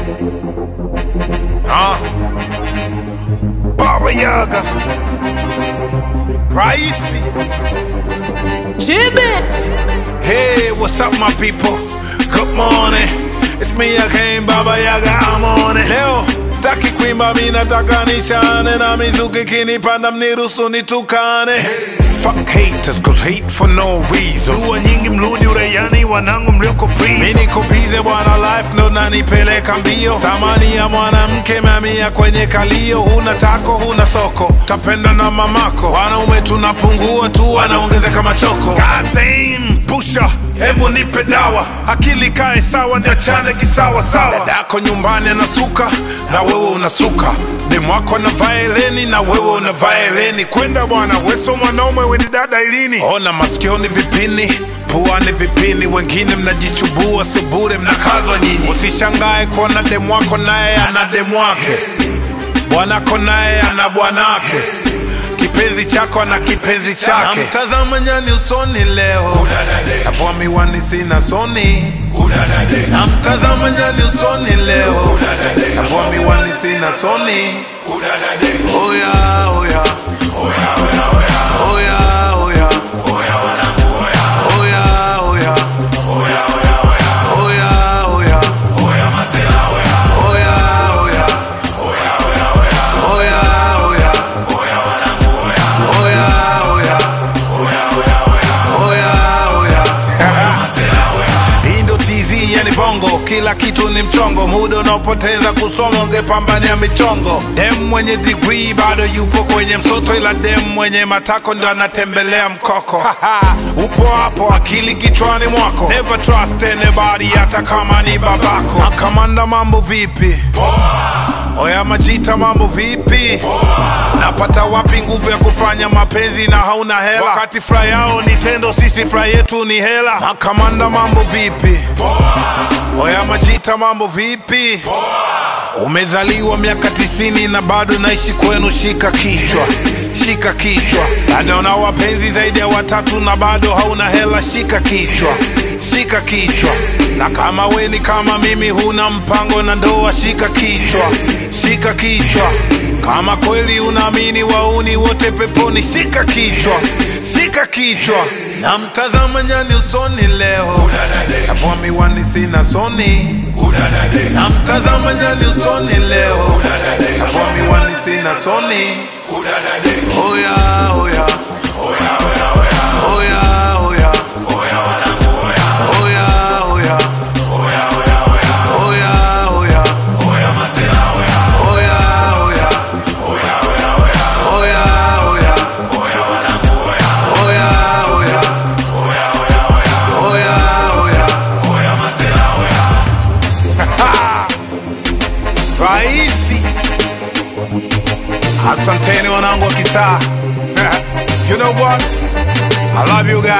Baba Yaga Raisi Chibi. Hey, what's up my people? Good morning. It's me again, Baba Yaga, I'm on it. Leo, taki kuimba mi nataka nichane na mizuki kinipanda mniruhusu nitukane. Fuck haters, cause hate for no reason. Dua nyingi mludi uraiani wanangu mlioko prison. Mimi niko busy bwana, life ndo nanipeleka mbio. Thamani ya mwanamke mamia kwenye kalio. Huna tako, huna soko, tapenda na mamako. Wanaume tunapungua tu, wanaongezeka machoko. God damn, pusha, hebu nipe dawa. Akili kae sawa, niachane kisawa sawa. Dadako nyumbani anasuka, na wewe unasuka. Demu wako anavaa heleni, na wewe unavaa heleni. Kwenda bwana, weso mwanaume weni dada ilini. Ona masikioni vipini, puani vipini. Wengine mnajichubua subure, mnakazwa nyinyi. Usishangae kuona demu wako naye ana demu wake, bwanako naye ana bwanake, kipenzi chako ana kipenzi chake. Namtazama nyani usoni leo, navua miwani sina soni. Namtazama nyani usoni leo, navua miwani sina soni. Oya, oya, oya, oya, oya, oya, oya, oya, wanangu, oya, oya, oya, oya, oya, oya, oya, oya, masela, oya, oya, oya, oya, oya, oya, oya, oya, wanangu, oya, oya, oya, oya, oya, oya, oya, oya, masela, oya. Hii ndo TZ yani bongo, kila kitu ni mchongo. Muda unaopoteza kusoma ungepambania michongo. Dem mwenye degree bado yupo kwenye msoto, ila dem mwenye matako ndo anatembelea mkoko. Upo hapo akili kichwani mwako. Never trust anybody hata kama ni babako. Makamanda mambo vipi? Oya majita mambo vipi? Unapata wapi nguvu ya kufanya mapenzi na hauna hela? Wakati furaha yao ni tendo, sisi furaha yetu ni hela. Makamanda mambo vipi? Oya majita mambo vipi? Umezaliwa miaka 90 na bado naishi kwenu, shika kichwa, shika kichwa. Bado na wapenzi zaidi ya 3 na bado hauna hela, shika kichwa, shika kichwa. Na kama we ni kama mimi huna mpango na ndoa, shika kichwa, shika kichwa. Kama kweli unaamini wauni wote peponi, shika kichwa, shika kichwa. Namtazama nyani usoni leo, navua miwani sina soni. Namtazama nyani usoni leo, navua miwani sina soni. Oya, oya, oya, oya, oya, oya, oya, oya, wanangu, oya, oya, oya, oya, oya, oya, oya, oya, masela, oya, oya, oya, oya, oya, oya, oya, oya, wanangu, oya, oya, oya, oya, oya, oya, oya, oya, masela, oya. Raisi, asanteni wanangu wa kitaa. You know what? I love you guys.